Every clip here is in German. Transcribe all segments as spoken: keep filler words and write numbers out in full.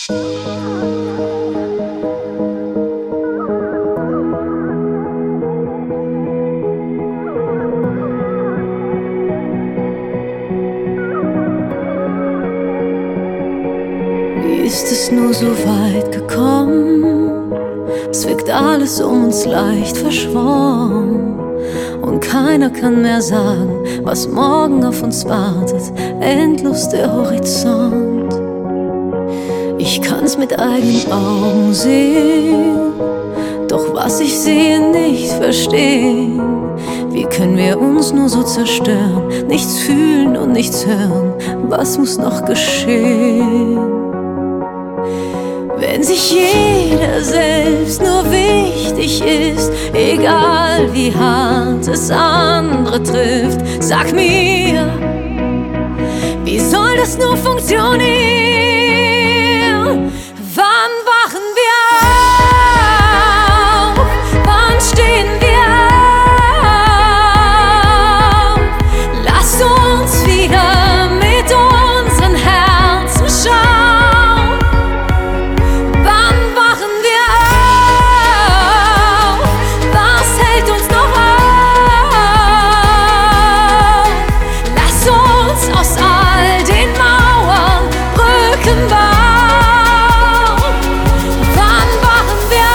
Wie ist es nur so weit gekommen? Es wirkt alles um uns leicht verschwommen. Und keiner kann mehr sagen, was morgen auf uns wartet. Endlos der Horizont. Ich kann's mit eigenen Augen sehen, doch was ich sehe, nicht verstehen. Wie können wir uns nur so zerstören? Nichts fühlen und nichts hören. Was muss noch geschehen? Wenn sich jeder selbst nur wichtig ist, egal wie hart es andere trifft, sag mir, wie soll das nur funktionieren? Wann wachen wir auf? Wann stehen wir auf? Lass uns wieder mit unseren Herzen schauen. Wann wachen wir auf? Was hält uns noch auf? Lass uns aus all den Mauern Brücken bauen. Wann wachen wir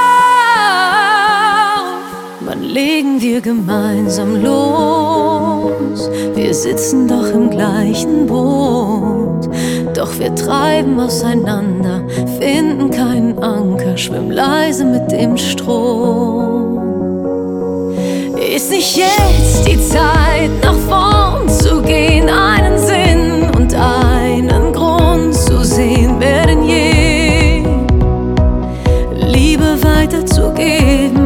auf? Wann legen wir gemeinsam los? Wir sitzen doch im gleichen Boot, doch wir treiben auseinander, finden keinen Anker, schwimmen leise mit dem Strom. Ist nicht jetzt die Zeit, nach vorn zu gehen, einen Sinn und einen Grund zu sehen, wer denn je Liebe weiterzugeben?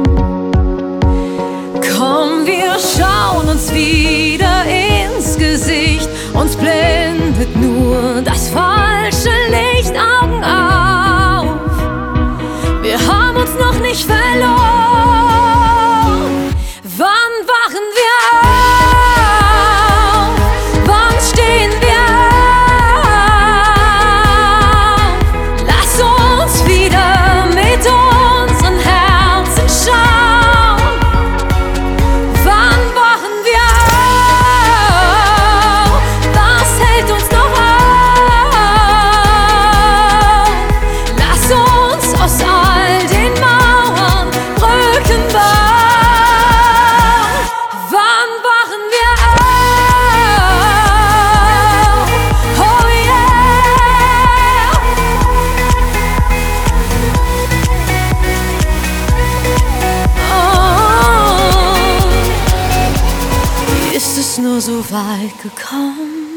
Komm, wir schauen uns wieder ins Gesicht, uns blendet nur das falsche Licht. Augen auf, wir haben uns noch nicht verloren. Wann wachen wir auf? Wann stehen wir auf? Lass uns wieder mit unseren Herzen schauen. Wann wachen wir auf? Was hält uns noch auf? Lass uns aus all den Mauern Brücken bauen. Wann wachen wir auf? Oh yeah! Oh. Wie ist es nur so weit gekommen?